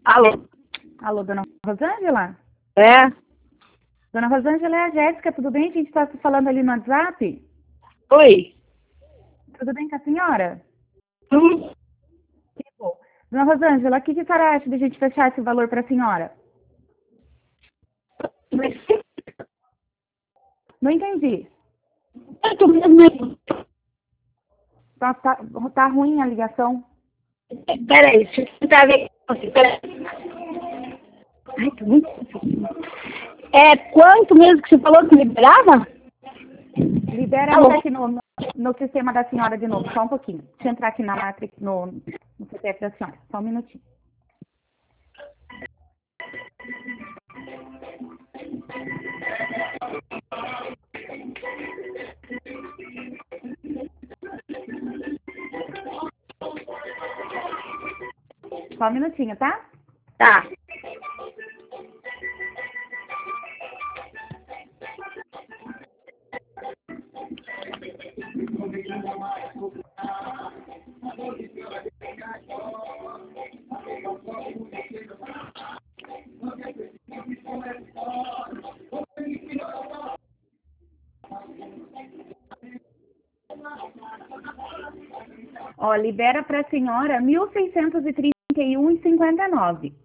Alô? Alô, dona Rosângela? É? Dona Rosângela, é a Jéssica, tudo bem? A gente está se falando ali no WhatsApp. Oi? Tudo bem com a senhora? Hum? Que bom. Dona Rosângela, o que a senhora acha de a gente fechar esse valor para a senhora? Mas Não entendi. quanto mesmo? Tá ruim a ligação. Peraí, deixa eu tentar ver. Peraí. Ai, tô muito... É quanto mesmo que você falou que liberava? Libera Alô? entrar aqui no sistema da senhora de novo, só um pouquinho. Deixa eu entrar aqui na matrix, no CPF da senhora. Só um minutinho. Só um minutinho, tá? Tá. Ó, libera para a senhora 1.631,59.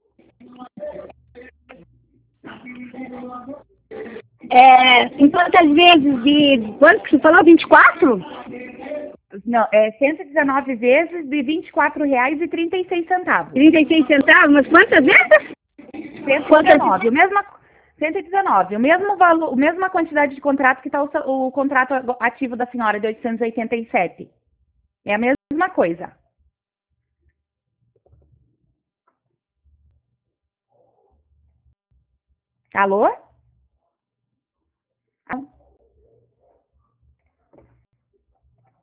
Em quantas vezes de... Quanto que você falou? 24? Não, é 119 vezes de R$ 24,36. 36 centavos? Mas quantas vezes? 119, o mesmo, 119, o mesmo valor, a mesma quantidade de contrato que está o contrato ativo da senhora de 887. É a mesma coisa. Alô?